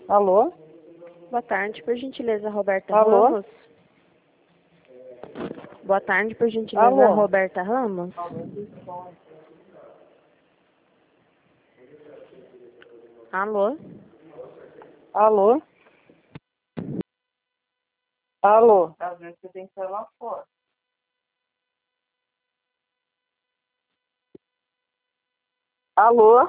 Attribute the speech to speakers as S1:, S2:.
S1: Alô?
S2: Boa tarde, por gentileza, Roberta
S1: Alô?
S2: Ramos. Boa tarde, por gentileza,
S1: Alô?
S2: Roberta Ramos. Alô?
S1: Alô? Alô? Às vezes você tem que sair lá fora. Alô?